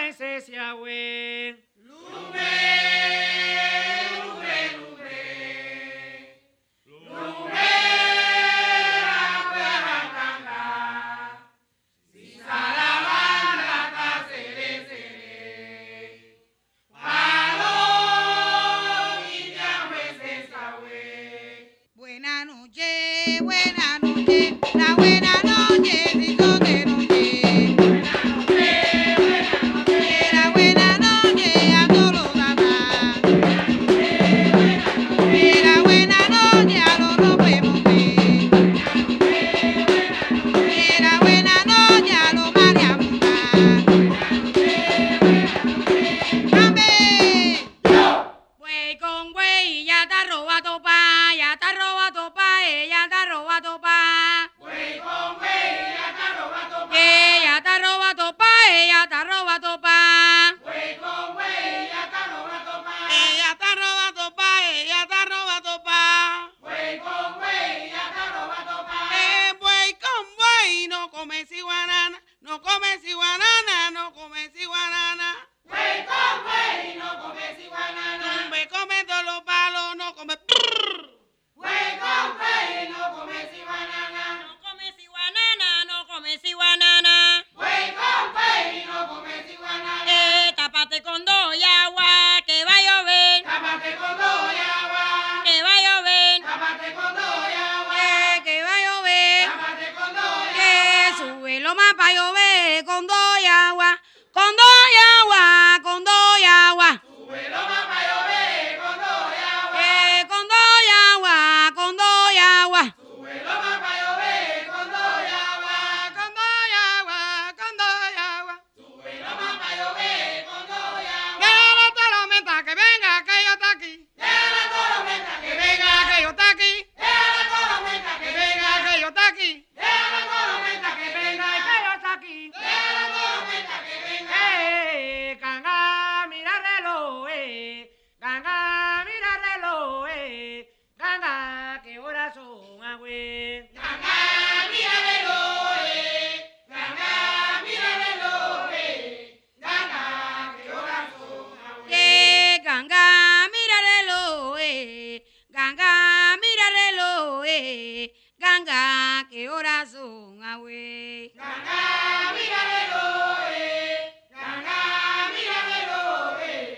ese sea güey. Buena noche, la buena noche, si son de noche. La buena noche a todos los demás. La buena noche a los rompemos. La buena noche a los mariamundas. ¡Dame! Güey con güey, ya te roba topa, ya te roba topa, ella te roba topa. Güey con güey, ya te roba topa. Ella te roba topa, ella te roba topa. Güey con güey, ya te roba topa. Ella te roba topa, ella te roba topa. Güey con güey, ya te roba topa. Buey con buey, no comes iguanana, no comes iguanana, no comes iguanana. Güey con güey, no comes iguanana. Tumbe come todos los palos, no come. Güey con güey, no comes iguanana. No comes iguanana, no comes iguanana. Güey con güey, no comes iguanana. Tápate con dos y agua, que va a llover, Tápate con dos y agua. que va a llover, Tápate con dos y agua. que va a llover. Tápate con dos y Que agua. sube lo más para llover con dos y agua, con dos y agua, con dos y agua. Sube lo más para llover con dos y agua. Con dos y agua, con dos y agua. Sube lo más para llover con dos y agua. Con dos y agua, con dos y agua. Sube lo más para llover con dos y agua. Déjala la tormenta que venga, que yo está aquí. Deja la tormenta que venga. Venga, que yo está aquí. Deja la tormenta que venga. Que yo está aquí. Deja la tormenta que venga. Que yo está aquí. Deja la tormenta que venga. Ganga, mira reloj, ganga, mira reloj, ganga, qué horas son, güey. Ganga, míralo, Ganga, míralo, Ganga, qué horas son, abuelo. Ganga, mira reloj, ganga, mira reloj, ganga, qué horas son, güey. Ganga, míralo, Ganga, míralo,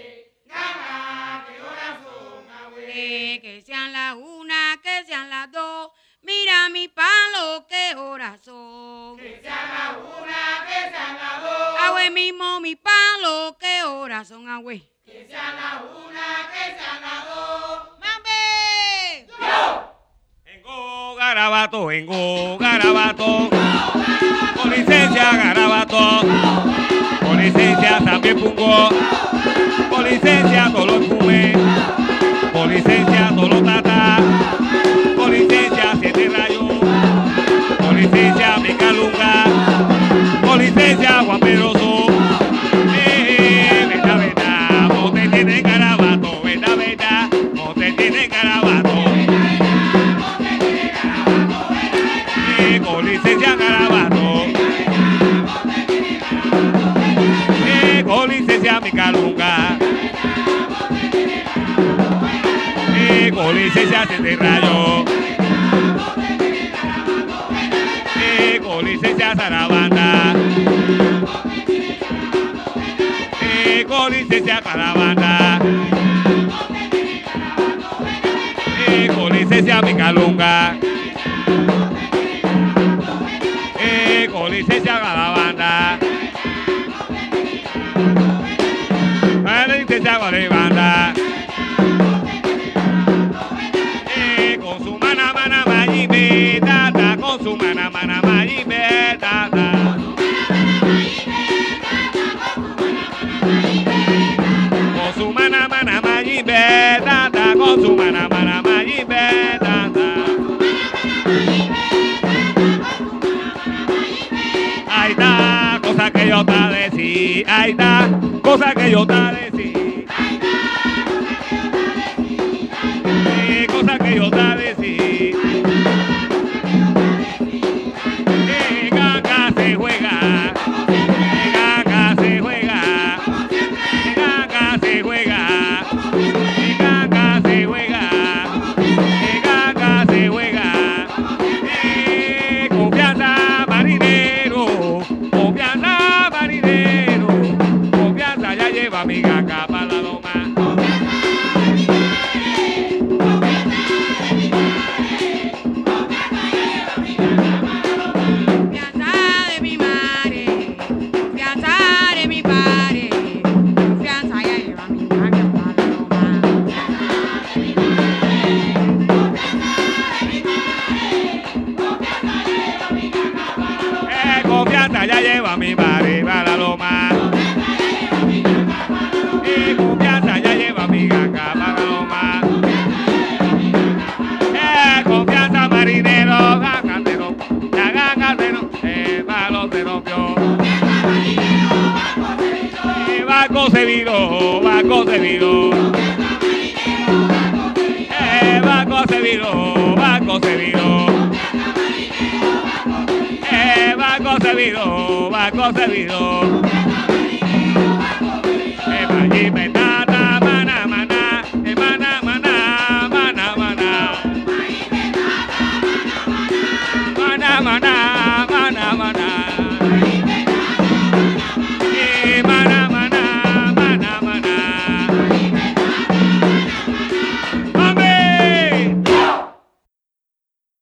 Ganga, qué horas son, abuelo. Que sean las una, que sean las dos, mira mi palo, qué horas son. Que sean las una, que sean las dos. Agüe mismo mi palo, qué horas son, agüe. Que sean las una, que sean las dos. ¡Mambe! Engo garabato, con licencia garabato, con licencia también pungo, con licencia todo lo fume, con licencia todo lo tata, con licencia siete rayos, con licencia mi calunga, con licencia Juan Pedroso, veta, no te tiene garabato, veta, no te tiene garabato. Con licencia garabato, con licencia mi calunga, con licencia siete rayo, con licencia zarabanda, con licencia caravana, con licencia mi calunga. Con licencia a la banda, con licencia a la banda, con su mana mayime, tata, con su mana mayime, tata, con su mana mayime, tata, con su mana mayime, tata. Ahí está, cosa que yo te decí, ahí está, cosa que yo te decí, cosa que yo te decí, ganga se juega, ganga se juega, servido, barco servido. Barco servido, barco servido. Barco servido, barco servido. Mayibe tata mana mana, mana mana, mana mana. Mana mana.